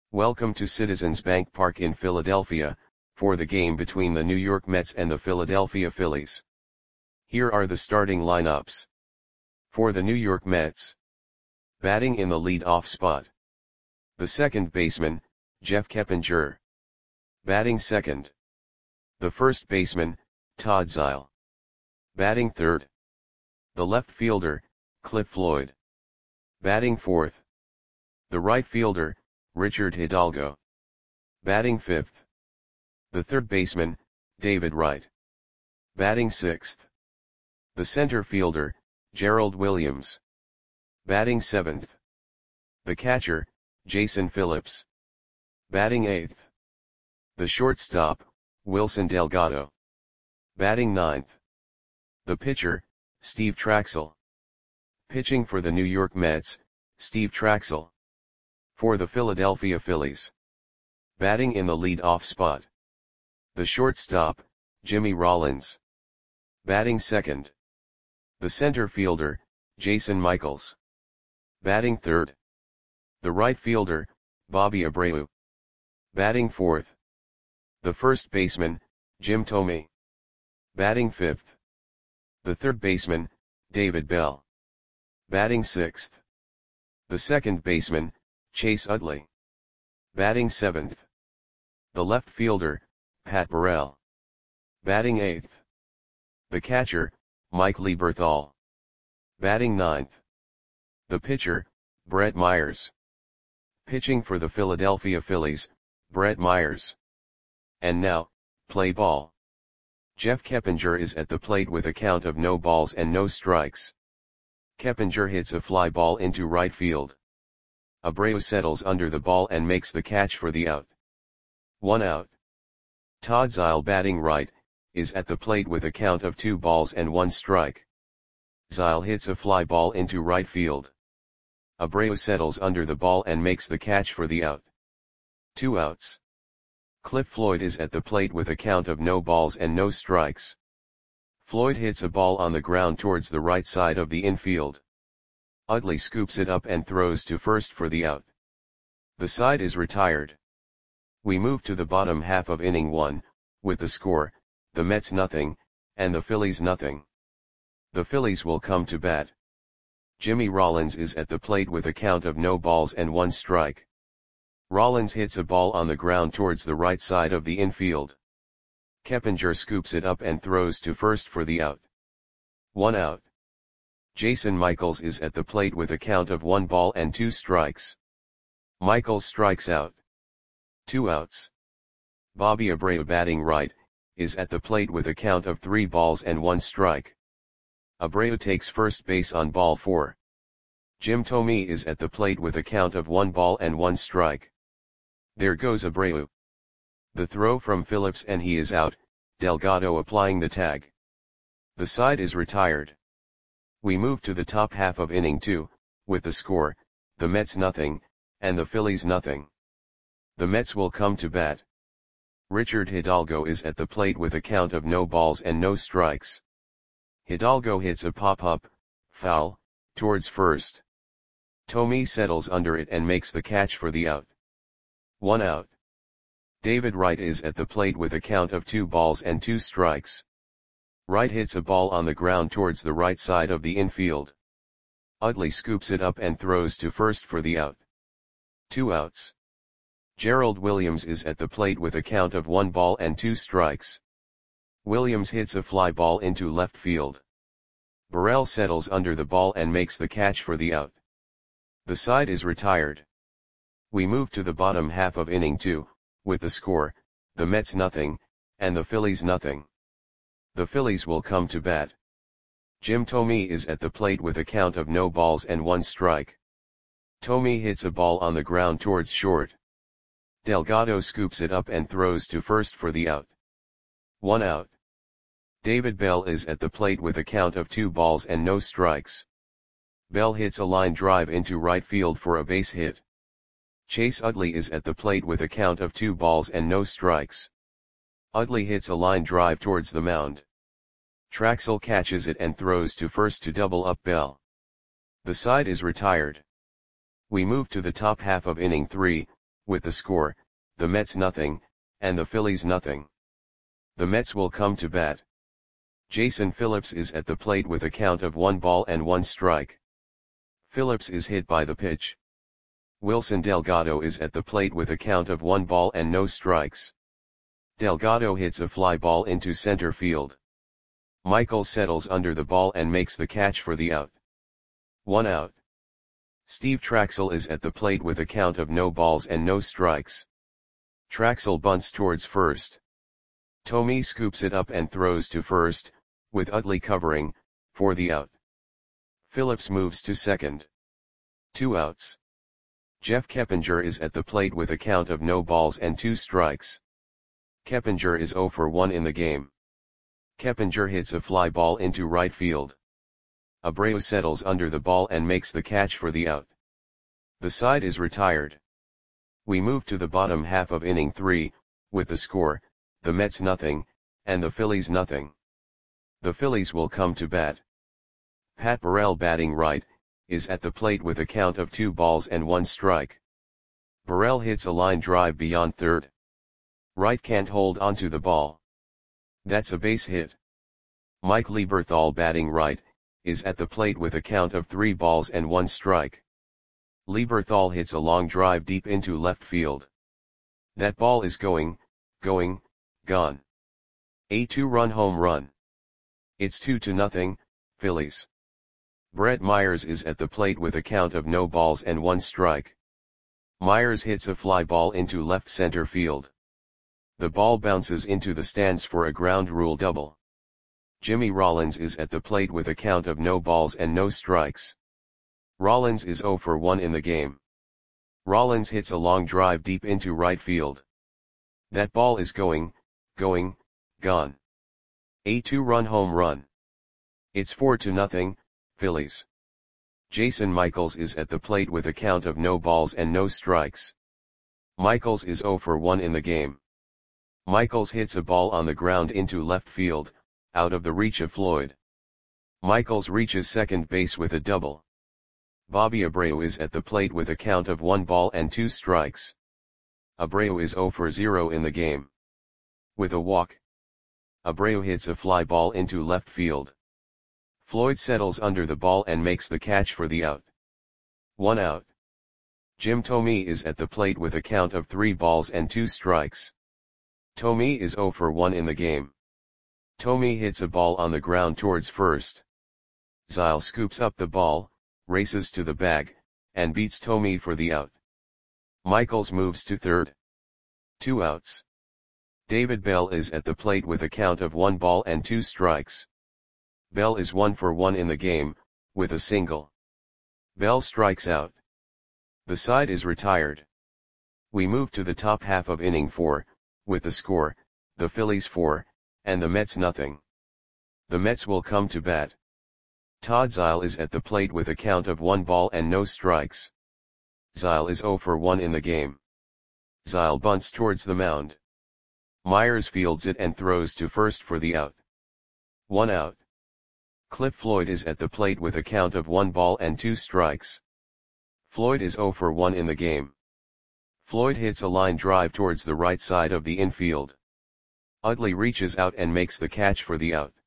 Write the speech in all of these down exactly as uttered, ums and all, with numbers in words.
Welcome to Citizens Bank Park in Philadelphia, for the game between the New York Mets and the Philadelphia Phillies. Here are the starting lineups. For the New York Mets. Batting in the lead-off spot. The second baseman, Jeff Keppinger. Batting second. The first baseman, Todd Zeile. Batting third. The left fielder, Cliff Floyd. Batting fourth. The right fielder, Richard Hidalgo. Batting fifth. The third baseman, David Wright. Batting sixth. The center fielder, Gerald Williams. Batting seventh. The catcher, Jason Phillips. Batting eighth. The shortstop, Wilson Delgado. Batting ninth. The pitcher, Steve Trachsel. Pitching for the New York Mets, Steve Trachsel. For the Philadelphia Phillies. Batting in the lead-off spot. The shortstop, Jimmy Rollins. Batting second. The center fielder, Jason Michaels. Batting third. The right fielder, Bobby Abreu. Batting fourth. The first baseman, Jim Thome. Batting fifth. The third baseman, David Bell. Batting sixth. The second baseman, Chase Utley. Batting seventh. The left fielder, Pat Burrell. Batting eighth. The catcher, Mike Lieberthal. Batting ninth. The pitcher, Brett Myers. Pitching for the Philadelphia Phillies, Brett Myers. And now, play ball. Jeff Keppinger is at the plate with a count of no balls and no strikes. Keppinger hits a fly ball into right field. Abreu settles under the ball and makes the catch for the out. One out. Todd Zeile, batting right, is at the plate with a count of two balls and one strike. Zeile hits a fly ball into right field. Abreu settles under the ball and makes the catch for the out. Two outs. Cliff Floyd is at the plate with a count of no balls and no strikes. Floyd hits a ball on the ground towards the right side of the infield. Utley scoops it up and throws to first for the out. The side is retired. We move to the bottom half of inning one, with the score, the Mets nothing, and the Phillies nothing. The Phillies will come to bat. Jimmy Rollins is at the plate with a count of no balls and one strike. Rollins hits a ball on the ground towards the right side of the infield. Keppinger scoops it up and throws to first for the out. One out. Jason Michaels is at the plate with a count of one ball and two strikes. Michaels strikes out. Two outs. Bobby Abreu, batting right, is at the plate with a count of three balls and one strike. Abreu takes first base on ball four. Jim Thome is at the plate with a count of one ball and one strike. There goes Abreu. The throw from Phillips and he is out, Delgado applying the tag. The side is retired. We move to the top half of inning two, with the score, the Mets nothing, and the Phillies nothing. The Mets will come to bat. Richard Hidalgo is at the plate with a count of no balls and no strikes. Hidalgo hits a pop-up, foul, towards first. Thome settles under it and makes the catch for the out. One out. David Wright is at the plate with a count of two balls and two strikes. Wright hits a ball on the ground towards the right side of the infield. Utley scoops it up and throws to first for the out. Two outs. Gerald Williams is at the plate with a count of one ball and two strikes. Williams hits a fly ball into left field. Burrell settles under the ball and makes the catch for the out. The side is retired. We move to the bottom half of inning two, with the score, the Mets nothing, and the Phillies nothing. The Phillies will come to bat. Jim Thome is at the plate with a count of no balls and one strike. Thome hits a ball on the ground towards short. Delgado scoops it up and throws to first for the out. One out. David Bell is at the plate with a count of two balls and no strikes. Bell hits a line drive into right field for a base hit. Chase Utley is at the plate with a count of two balls and no strikes. Utley hits a line drive towards the mound. Trachsel catches it and throws to first to double up Bell. The side is retired. We move to the top half of inning three, with the score, the Mets nothing, and the Phillies nothing. The Mets will come to bat. Jason Phillips is at the plate with a count of one ball and one strike. Phillips is hit by the pitch. Wilson Delgado is at the plate with a count of one ball and no strikes. Delgado hits a fly ball into center field. Michaels settles under the ball and makes the catch for the out. One out. Steve Traxel is at the plate with a count of no balls and no strikes. Traxel bunts towards first. Thome scoops it up and throws to first, with Utley covering, for the out. Phillips moves to second. Two outs. Jeff Keppinger is at the plate with a count of no balls and two strikes. Keppinger is zero for one in the game. Keppinger hits a fly ball into right field. Abreu settles under the ball and makes the catch for the out. The side is retired. We move to the bottom half of inning three, with the score, the Mets nothing, and the Phillies nothing. The Phillies will come to bat. Pat Burrell, batting right, is at the plate with a count of two balls and one strike. Burrell hits a line drive beyond third. Right can't hold onto the ball. That's a base hit. Mike Lieberthal, batting right, is at the plate with a count of three balls and one strike. Lieberthal hits a long drive deep into left field. That ball is going, going, gone. A two-run home run. It's two to nothing, Phillies. Brett Myers is at the plate with a count of no balls and one strike. Myers hits a fly ball into left center field. The ball bounces into the stands for a ground rule double. Jimmy Rollins is at the plate with a count of no balls and no strikes. Rollins is zero for one in the game. Rollins hits a long drive deep into right field. That ball is going, going, gone. A two-run home run. It's four to nothing, Phillies. Jason Michaels is at the plate with a count of no balls and no strikes. Michaels is zero for one in the game. Michaels hits a ball on the ground into left field, out of the reach of Floyd. Michaels reaches second base with a double. Bobby Abreu is at the plate with a count of one ball and two strikes. Abreu is zero for zero in the game. With a walk, Abreu hits a fly ball into left field. Floyd settles under the ball and makes the catch for the out. One out. Jim Thome is at the plate with a count of three balls and two strikes. Thome is zero for one in the game. Thome hits a ball on the ground towards first. Zyle scoops up the ball, races to the bag, and beats Thome for the out. Michaels moves to third. Two outs. David Bell is at the plate with a count of one ball and two strikes. Bell is one for one in the game, with a single. Bell strikes out. The side is retired. We move to the top half of inning four, with the score, the Phillies four, and the Mets nothing. The Mets will come to bat. Todd Zyle is at the plate with a count of one ball and no strikes. Zyle is zero for one in the game. Zyle bunts towards the mound. Myers fields it and throws to first for the out. One out. Cliff Floyd is at the plate with a count of one ball and two strikes. Floyd is zero for one in the game. Floyd hits a line drive towards the right side of the infield. Utley reaches out and makes the catch for the out.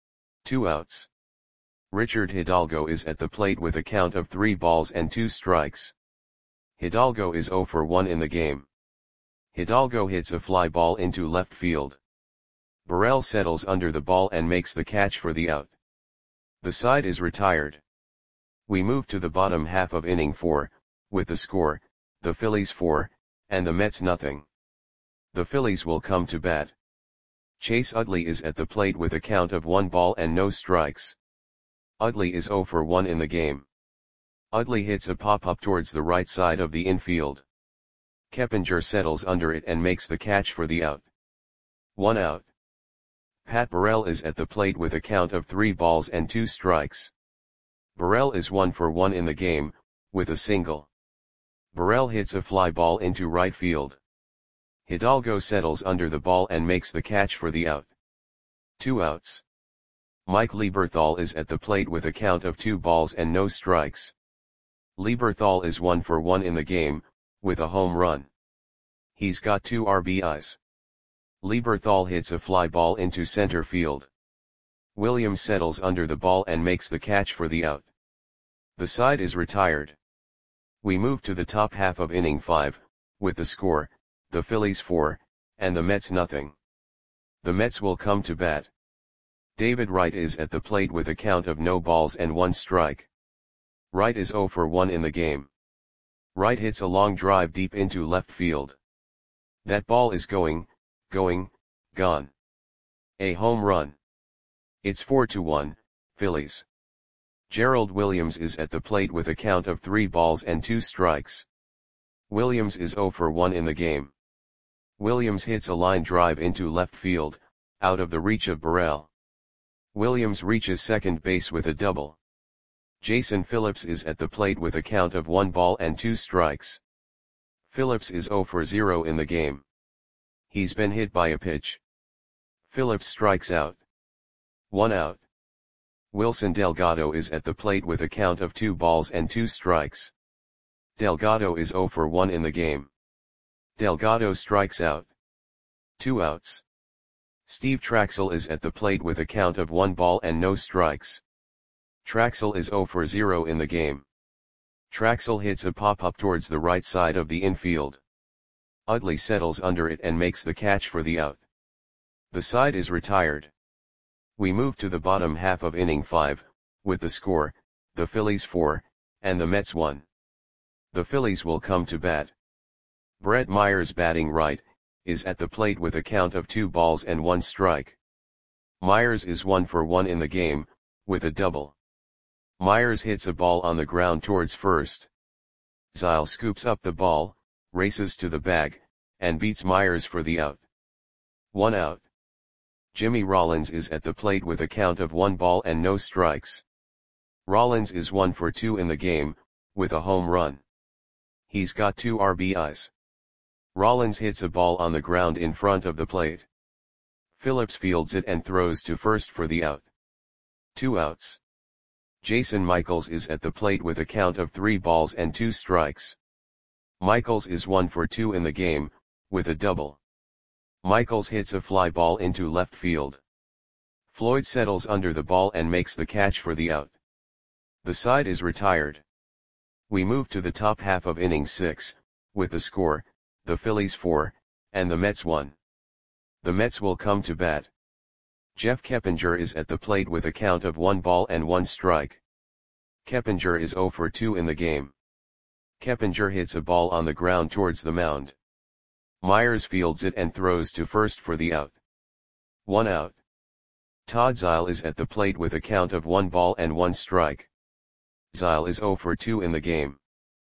Two outs. Richard Hidalgo is at the plate with a count of three balls and two strikes. Hidalgo is zero for one in the game. Hidalgo hits a fly ball into left field. Burrell settles under the ball and makes the catch for the out. The side is retired. We move to the bottom half of inning four, with the score, the Phillies four, and the Mets nothing. The Phillies will come to bat. Chase Utley is at the plate with a count of one ball and no strikes. Utley is zero for one in the game. Utley hits a pop-up towards the right side of the infield. Keppinger settles under it and makes the catch for the out. One out. Pat Burrell is at the plate with a count of three balls and two strikes. Burrell is one for one in the game, with a single. Burrell hits a fly ball into right field. Hidalgo settles under the ball and makes the catch for the out. Two outs. Mike Lieberthal is at the plate with a count of two balls and no strikes. Lieberthal is one for one in the game, with a home run. He's got two R B Is. Lieberthal hits a fly ball into center field. Williams settles under the ball and makes the catch for the out. The side is retired. We move to the top half of inning five, with the score, the Phillies four, and the Mets nothing. The Mets will come to bat. David Wright is at the plate with a count of no balls and one strike. Wright is zero for one in the game. Wright hits a long drive deep into left field. That ball is going, going, gone. A home run. It's four to one, Phillies. Gerald Williams is at the plate with a count of three balls and two strikes. Williams is zero for one in the game. Williams hits a line drive into left field, out of the reach of Burrell. Williams reaches second base with a double. Jason Phillips is at the plate with a count of one ball and two strikes. Phillips is zero for zero in the game. He's been hit by a pitch. Phillips strikes out. One out. Wilson Delgado is at the plate with a count of two balls and two strikes. Delgado is zero for one in the game. Delgado strikes out. Two outs. Steve Traxel is at the plate with a count of one ball and no strikes. Traxel is zero for zero in the game. Traxel hits a pop-up towards the right side of the infield. Utley settles under it and makes the catch for the out. The side is retired. We move to the bottom half of inning five, with the score, the Phillies four, and the Mets one. The Phillies will come to bat. Brett Myers, batting right, is at the plate with a count of two balls and one strike. Myers is one for one in the game, with a double. Myers hits a ball on the ground towards first. Zile scoops up the ball, races to the bag, and beats Myers for the out. One out. Jimmy Rollins is at the plate with a count of one ball and no strikes. Rollins is one for two in the game, with a home run. He's got two R B Is. Rollins hits a ball on the ground in front of the plate. Phillips fields it and throws to first for the out. Two outs. Jason Michaels is at the plate with a count of three balls and two strikes. Michaels is one for two in the game, with a double. Michaels hits a fly ball into left field. Floyd settles under the ball and makes the catch for the out. The side is retired. We move to the top half of inning six, with the score, the Phillies four, and the Mets one. The Mets will come to bat. Jeff Keppinger is at the plate with a count of one ball and one strike. Keppinger is zero for two in the game. Keppinger hits a ball on the ground towards the mound. Myers fields it and throws to first for the out. One out. Todd Zile is at the plate with a count of one ball and one strike. Zile is zero for two in the game.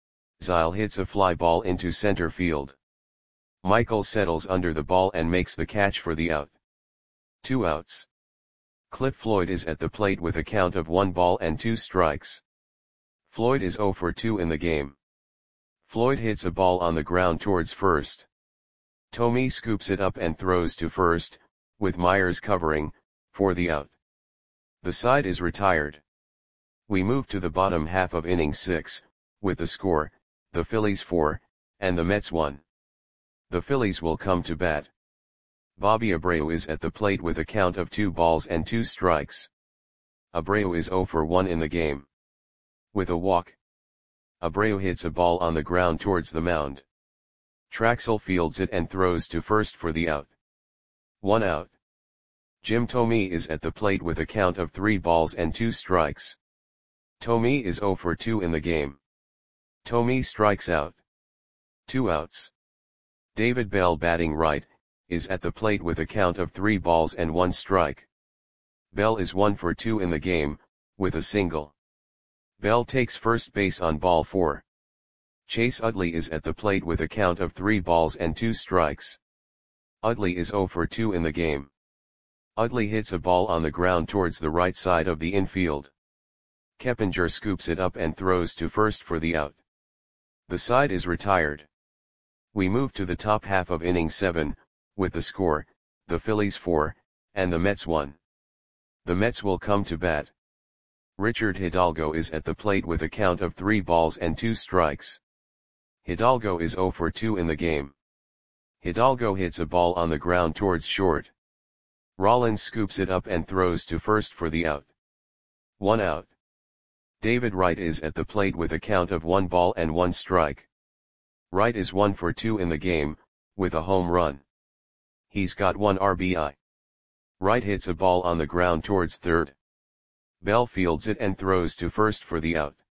Zile hits a fly ball into center field. Michael settles under the ball and makes the catch for the out. Two outs. Cliff Floyd is at the plate with a count of one ball and two strikes. Floyd is zero for two in the game. Floyd hits a ball on the ground towards first. Tomey scoops it up and throws to first, with Myers covering, for the out. The side is retired. We move to the bottom half of inning six, with the score, the Phillies four, and the Mets one. The Phillies will come to bat. Bobby Abreu is at the plate with a count of two balls and two strikes. Abreu is zero for one in the game. With a walk. Abreu hits a ball on the ground towards the mound. Traxel fields it and throws to first for the out. One out. Jim Thome is at the plate with a count of three balls and two strikes. Thome is zero for two in the game. Thome strikes out. Two outs. David Bell, batting right, is at the plate with a count of three balls and one strike. Bell is one for two in the game, with a single. Bell takes first base on ball four. Chase Utley is at the plate with a count of three balls and two strikes. Utley is zero for two in the game. Utley hits a ball on the ground towards the right side of the infield. Keppinger scoops it up and throws to first for the out. The side is retired. We move to the top half of inning seven, with the score, the Phillies four, and the Mets one. The Mets will come to bat. Richard Hidalgo is at the plate with a count of three balls and two strikes. Hidalgo is zero for two in the game. Hidalgo hits a ball on the ground towards short. Rollins scoops it up and throws to first for the out. One out. David Wright is at the plate with a count of one ball and one strike. Wright is one for two in the game, with a home run. He's got one R B I. Wright hits a ball on the ground towards third. Bell fields it and throws to first for the out.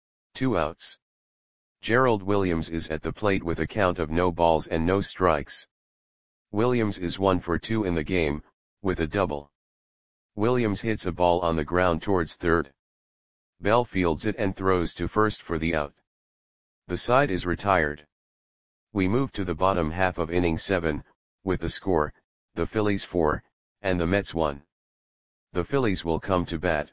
Two outs. Gerald Williams is at the plate with a count of no balls and no strikes. Williams is one for two in the game, with a double. Williams hits a ball on the ground towards third. Bell fields it and throws to first for the out. The side is retired. We move to the bottom half of inning seven, with the score, the Phillies four, and the Mets one. The Phillies will come to bat.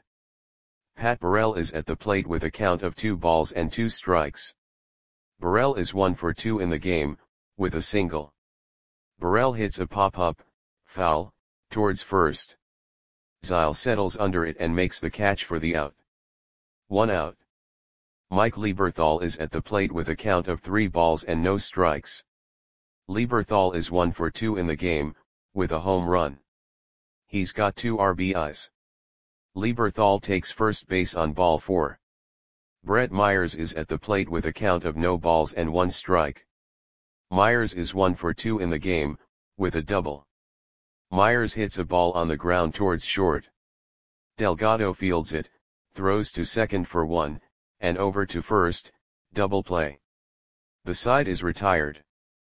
Pat Burrell is at the plate with a count of two balls and two strikes. Burrell is one for two in the game, with a single. Burrell hits a pop-up, foul, towards first. Zile settles under it and makes the catch for the out. One out. Mike Lieberthal is at the plate with a count of three balls and no strikes. Lieberthal is one for two in the game, with a home run. He's got two R B Is. Lieberthal takes first base on ball four. Brett Myers is at the plate with a count of no balls and one strike. Myers is one for two in the game, with a double. Myers hits a ball on the ground towards short. Delgado fields it, throws to second for one, and over to first, double play. The side is retired.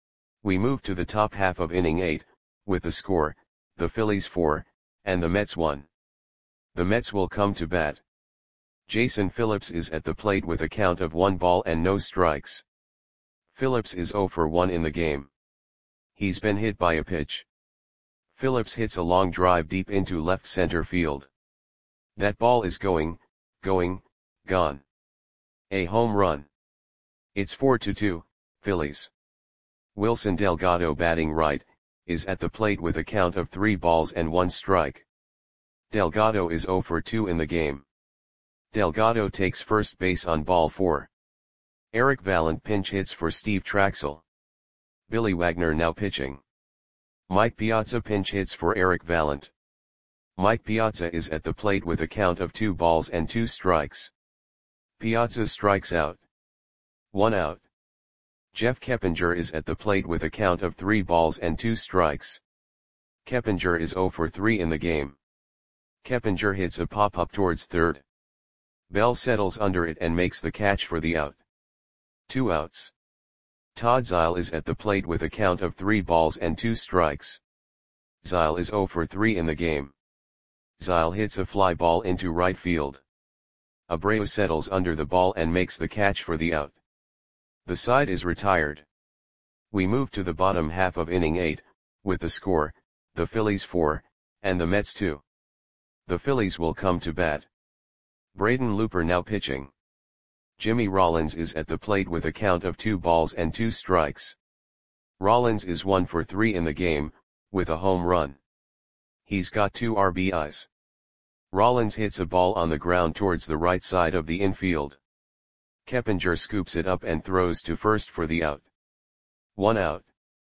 We move to the top half of inning eight, with the score, the Phillies four, and the Mets one. The Mets will come to bat. Jason Phillips is at the plate with a count of one ball and no strikes. Phillips is zero for one in the game. He's been hit by a pitch. Phillips hits a long drive deep into left center field. That ball is going, going, gone. A home run. It's four to two, Phillies. Wilson Delgado, batting right, is at the plate with a count of three balls and one strike. Delgado is zero for two in the game. Delgado takes first base on ball four. Eric Vallant pinch hits for Steve Traxel. Billy Wagner now pitching. Mike Piazza pinch hits for Eric Vallant. Mike Piazza is at the plate with a count of two balls and two strikes. Piazza strikes out. One out. Jeff Keppinger is at the plate with a count of three balls and two strikes. Keppinger is zero for three in the game. Keppinger hits a pop-up towards third. Bell settles under it and makes the catch for the out. Two outs. Todd Zile is at the plate with a count of three balls and two strikes. Zile is zero for three in the game. Zile hits a fly ball into right field. Abreu settles under the ball and makes the catch for the out. The side is retired. We move to the bottom half of inning eight, with the score, the Phillies four, and the Mets two. The Phillies will come to bat. Braden Looper now pitching. Jimmy Rollins is at the plate with a count of two balls and two strikes. Rollins is one for three in the game, with a home run. He's got two R B Is. Rollins hits a ball on the ground towards the right side of the infield. Keppinger scoops it up and throws to first for the out. One out.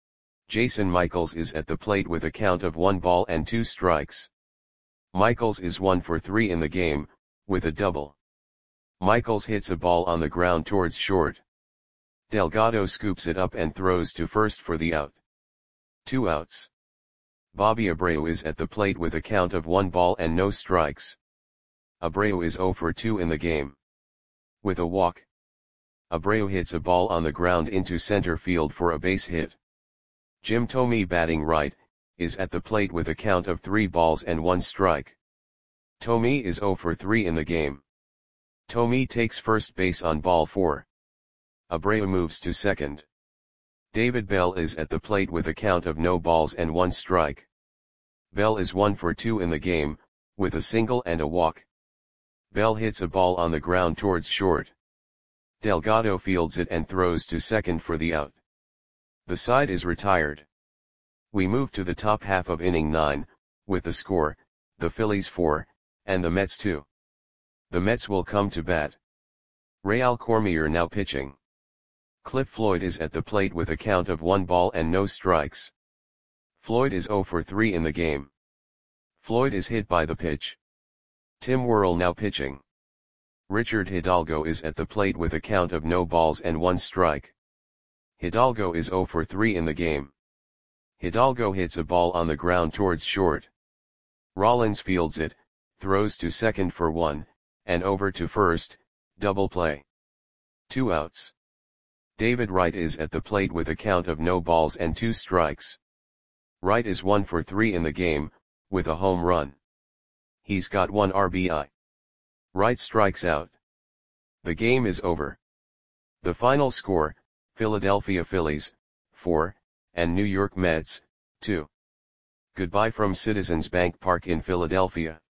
Jason Michaels is at the plate with a count of one ball and two strikes. Michaels is one for three in the game, with a double. Michaels hits a ball on the ground towards short. Delgado scoops it up and throws to first for the out. Two outs. Bobby Abreu is at the plate with a count of one ball and no strikes. Abreu is zero for two in the game. With a walk. Abreu hits a ball on the ground into center field for a base hit. Jim Thome, batting right, is at the plate with a count of three balls and one strike. Thome is zero for three in the game. Thome takes first base on ball four. Abreu moves to second. David Bell is at the plate with a count of no balls and one strike. Bell is one for two in the game, with a single and a walk. Bell hits a ball on the ground towards short. Delgado fields it and throws to second for the out. The side is retired. We move to the top half of inning nine, with the score, the Phillies four, and the Mets two. The Mets will come to bat. Real Cormier now pitching. Cliff Floyd is at the plate with a count of one ball and no strikes. Floyd is zero for three in the game. Floyd is hit by the pitch. Tim Worrell now pitching. Richard Hidalgo is at the plate with a count of no balls and one strike. Hidalgo is zero for three in the game. Hidalgo hits a ball on the ground towards short. Rollins fields it, throws to second for one, and over to first, double play. Two outs. David Wright is at the plate with a count of no balls and two strikes. Wright is one for three in the game, with a home run. He's got one R B I. Wright strikes out. The game is over. The final score, Philadelphia Phillies, four, and New York Mets, two. Goodbye from Citizens Bank Park in Philadelphia.